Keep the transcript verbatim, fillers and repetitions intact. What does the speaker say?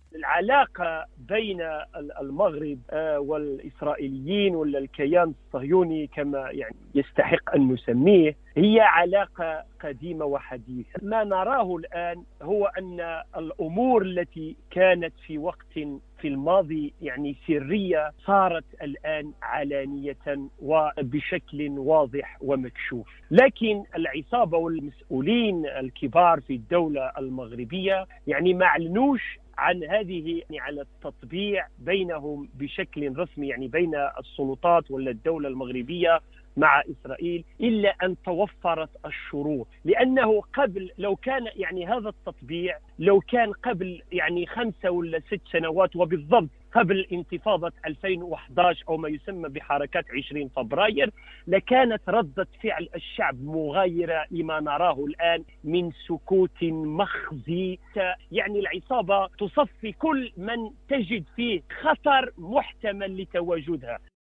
العلاقة بين المغرب والإسرائيليين ولا الكيان الصهيوني كما يعني يستحق أن نسميه هي علاقة قديمة وحديثة. ما نراه الآن هو أن الأمور التي كانت في وقت في الماضي يعني سرية صارت الآن علانية وبشكل واضح ومكشوف. لكن العصابة والمسؤولين الكبار في الدولة المغربية يعني ما أعلنوش عن هذه يعني على التطبيع بينهم بشكل رسمي، يعني بين السلطات ولا الدولة المغربية مع إسرائيل، إلا أن توفرت الشروط. لأنه قبل لو كان يعني هذا التطبيع لو كان قبل يعني خمسة ولا ست سنوات وبالضبط قبل انتفاضة ألفين وأحد عشر أو ما يسمى بحركات عشرين فبراير لكانت ردة فعل الشعب مغايرة لما نراه الآن من سكوت مخزي. يعني العصابة تصفي كل من تجد فيه خطر محتمل لتواجدها.